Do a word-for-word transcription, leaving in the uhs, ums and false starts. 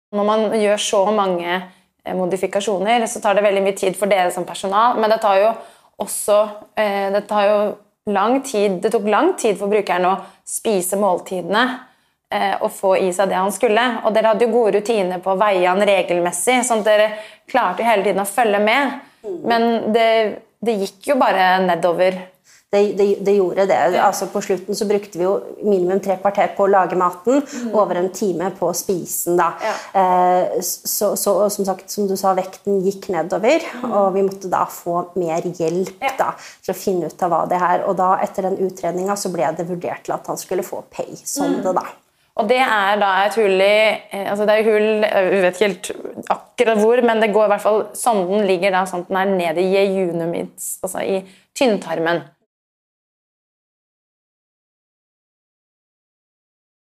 Når man gjør så mange modifikasjoner, så tar det veldig mye tid for dere som personal, men det tar jo også det tar jo lang tid, det tok lang tid for brukeren å spise måltidene og få i seg det han skulle, og dere hadde jo gode rutiner på å veie han regelmessig, sånn at dere klarte jo hele tiden å følge med, men det, det gikk jo bare nedover. Det, det, det gjorde det. Altså på slutten så brukte vi jo minimum tre kvarter på å lage maten, mm. over en time på å spise den da. Ja. Eh, så, så som sagt, som du sa, vekten gikk nedover, mm. og vi måtte da få mer hjelp ja. da, til å finne ut av hva det her. Og da, etter den utredningen, så ble det vurdert til at han skulle få P E I som mm. det da. Og det er da et hull i, altså det er jo hull, jeg vet ikke helt akkurat hvor, men det går i hvert fall, sonden ligger da sånn at den er nede i jejunum, altså i tynntarmen.